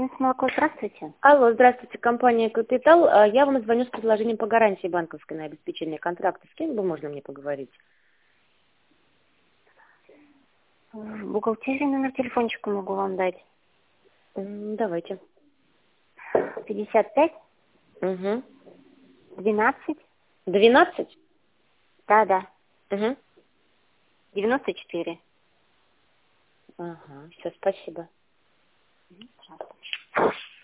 Молоко, здравствуйте. Алло, здравствуйте, компания «Капитал». Я вам звоню с предложением по гарантии банковской на обеспечение контракта. С кем бы можно мне поговорить? В бухгалтерии номер телефончика могу вам дать. Давайте. 55 Угу. 12. 12? Да. Угу. 94. Ага, все, спасибо. Пожалуйста.